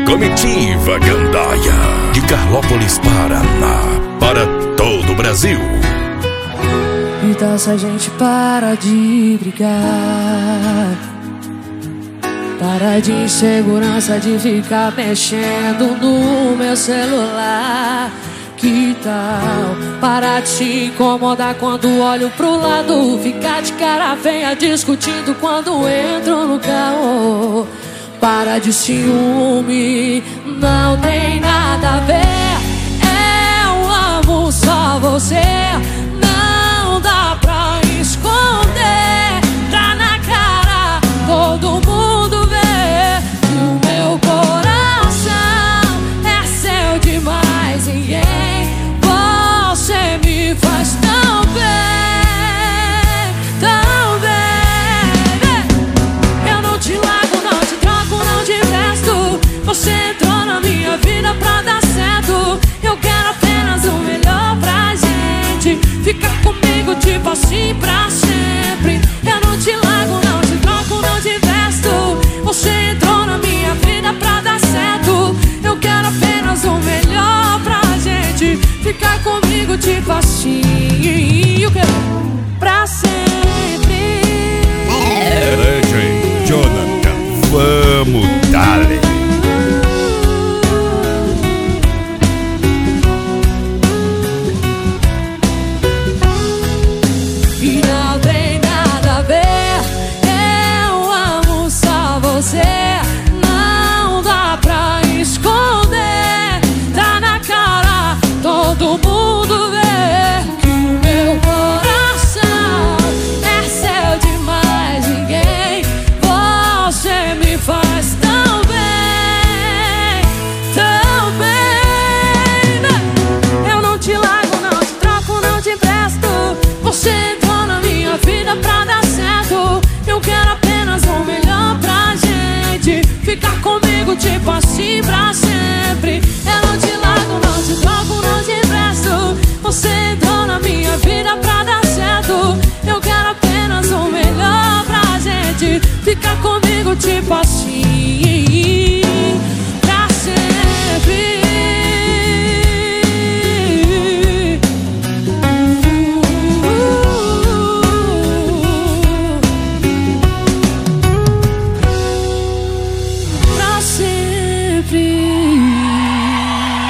Comitiva Gandaia, de Carlópolis, Paraná, para todo o Brasil. Então se a gente para de brigar, para de insegurança de ficar mexendo no meu celular. Que tal parar de se incomodar quando olho pro lado, ficar de cara feia discutindo quando entro no carro. Para de ciúme, não tem nada a ver. Eu amo só você, não dá pra esconder. Tá na cara, todo mundo vê que o meu coração é seu demais. Ninguém, você me faz tão bem, tão bem. Eu não te largo, não te troco, não te empresto. Você entrou na minha vida pra dar certo. Eu quero apenas o melhor pra gente. Fica comigo, tipo assim, pra sempre. Eu não te largo, não te troco, não te empresto. Você entrou na minha vida pra dar certo. Eu quero apenas o melhor pra gente. Fica comigo, tipo assim, eu quero pra sempre. DJ Jonathan, vamos dar-lhe. E não tem nada a ver. Eu amo só você, não dá pra esconder. Tá na cara, todo mundo vê que o meu coração é seu demais. Ninguém, você me faz tão bem, tão bem. Eu não te largo, não te troco, não te empresto. Você entrou na minha vida pra dar certo. Eu quero apenas o melhor pra gente. Ficar comigo, tipo assim, pra sempre. Eu não te largo, não te troco, não te empresto. Você entrou na minha vida pra dar certo. Eu quero apenas o melhor pra gente. Ficar comigo, tipo assim.